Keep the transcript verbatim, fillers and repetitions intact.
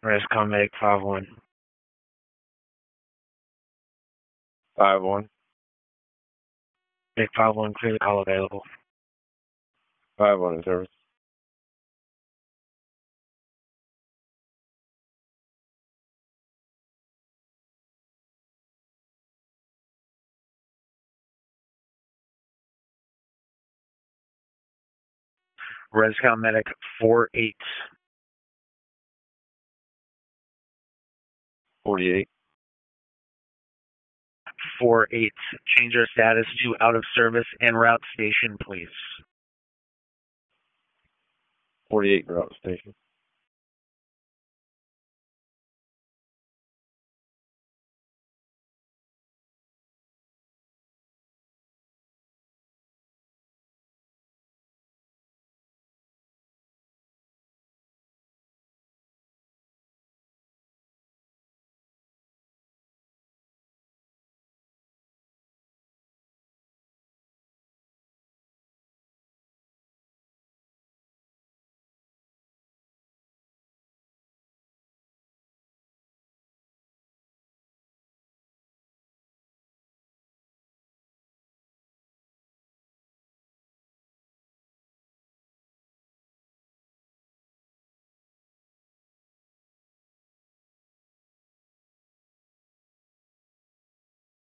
Rescom Medic five one. five one. Medic five one, clear the call available. five one in service. Rescom Medic four eight. forty-eight. four eight. Change your status to out of service and route station, please. forty-eight route station.